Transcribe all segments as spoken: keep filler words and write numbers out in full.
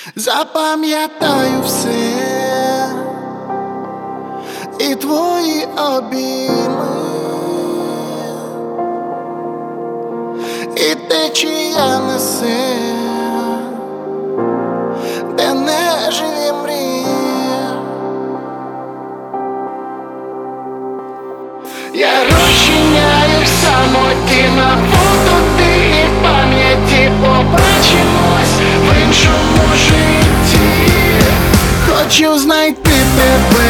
Запам'ятаю все і твої обійми, і течія несе, де неживі мрії. Я розчиняю в самоті, на фото ти і в пам'яті побачимось в іншому житті. Хочу знайти тебе,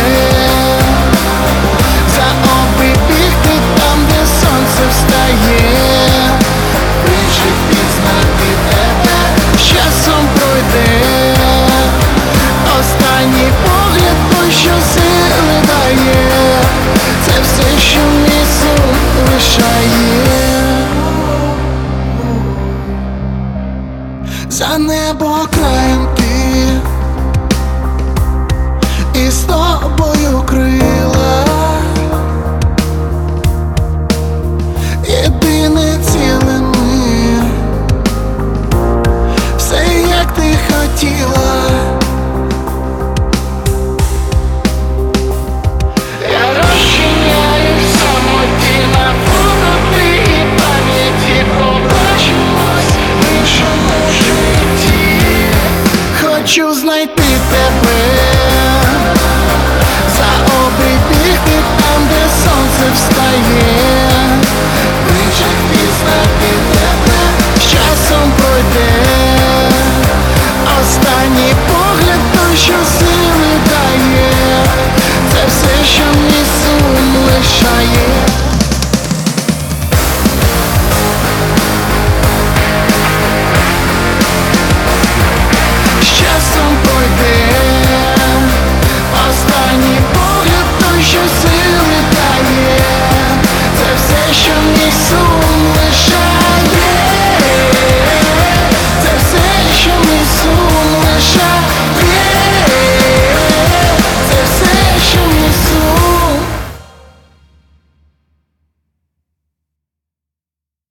за обрій бігти там, де сонце встає, ближче пізнати тебе, з часом пройде. Останній погляд той, що сили дає, це все, що мій сум лишає. За небо краєм ти, і з тобою крила, єдине ціле ми, все як ти хотіла. Я розчиняю в самоті, на фото ти і пам'яті побачимось в іншому житті. Хочу знайти тебе, за обрій бігти там, де сонце встає, ближче пізнати тебе, з часом пройде.